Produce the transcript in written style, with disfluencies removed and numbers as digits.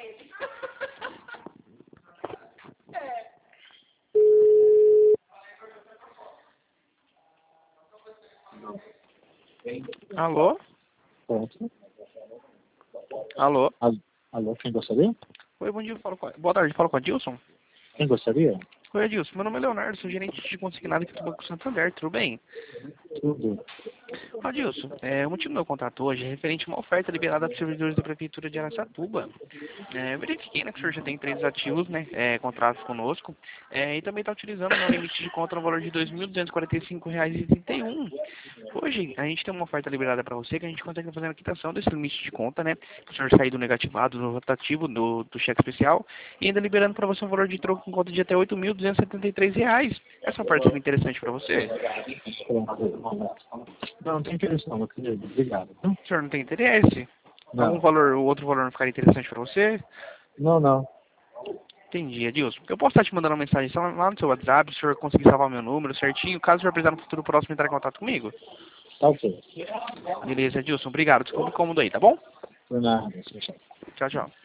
Alô? Pronto. Alô? Alô, quem gostaria? Oi, bom dia. Boa tarde, falo com a Dilson. Quem gostaria? Oi, Adilson. Meu nome é Leonardo, sou gerente de consignado aqui do Banco Santander, tudo bem? Tudo. Adilson, o motivo do meu contato hoje é referente a uma oferta liberada para os servidores da Prefeitura de Araçatuba. Eu verifiquei, né, que o senhor já tem 3 ativos, né, contratos conosco, e também está utilizando, né, um limite de conta no valor de R$ 2.245,31. Hoje, a gente tem uma oferta liberada para você que a gente consegue fazer a quitação desse limite de conta, né, para o senhor sair do negativado, do rotativo, do cheque especial, e ainda liberando para você um valor de troco em conta de até R$ 8.273. Essa oferta seria interessante para você? Não, não tem interesse não, meu querido. Obrigado. O senhor não tem interesse? Algum Não. valor, outro valor não ficaria interessante para você? Não, não. Entendi, Adilson. Eu posso estar te mandando uma mensagem só lá no seu WhatsApp, se o senhor conseguir salvar meu número certinho, caso o senhor precisar no futuro próximo entrar em contato comigo? Tá ok. Beleza, Adilson. Obrigado. Desculpa o incômodo aí, tá bom? Por nada. Tchau, tchau.